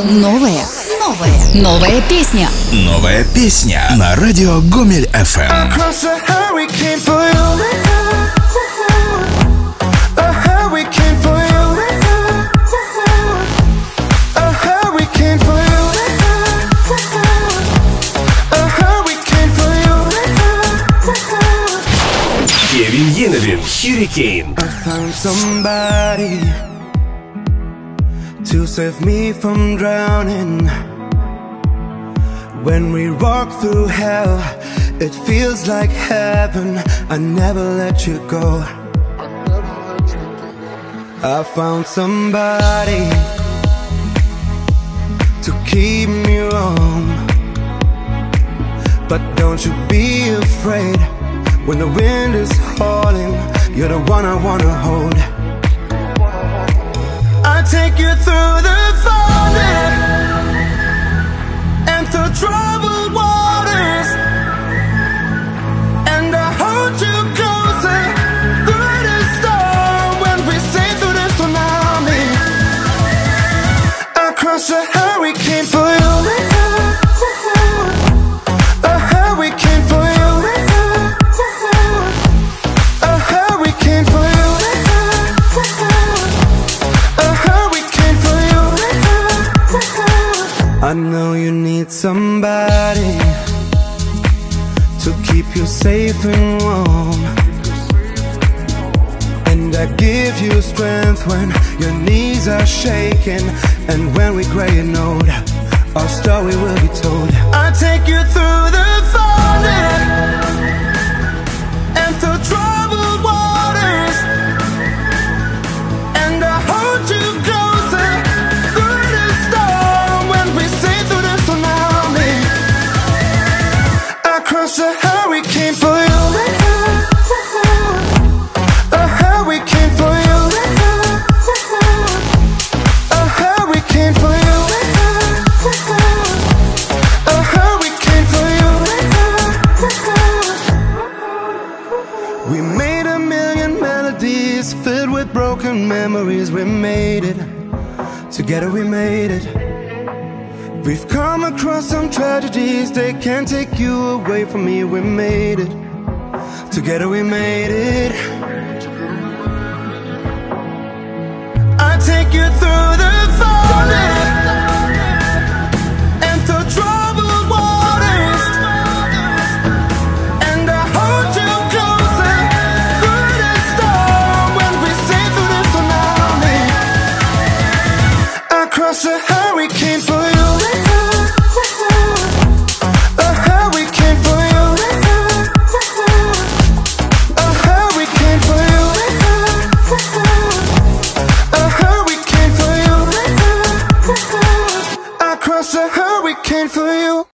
Новая песня. Новая песня на радио Гомель FM. Кевин Еневин, Hurricane. I found somebody to save me from drowning. When we walk through hell, it feels like heaven. I never let you go. I found somebody to keep me warm. But don't you be afraid. When the wind is howling, you're the one I wanna hold. I take you through the fire and through troubled waters, and I hold you closer through the storm. When we sail through the tsunami, I cross a hurricane for you. I know you need somebody to keep you safe and warm, and I give you strength when your knees are shaking. And when we gray and old, our story will be told. I take you through the fire and through troubled waters, and I hold you closer through the storm. When we sail through the tsunami, I cross a hurricane for you. A hurricane for you. A hurricane for you. A hurricane for you. We made a million melodies filled with broken memories. We made it. Together we made it. We've come across some tragedies. They can't take you away from me. We made it. Together we made it. I take you through the fire and through troubled waters, and I hold you closer through the storm. When we sail through the tsunami, I cross a hurricane for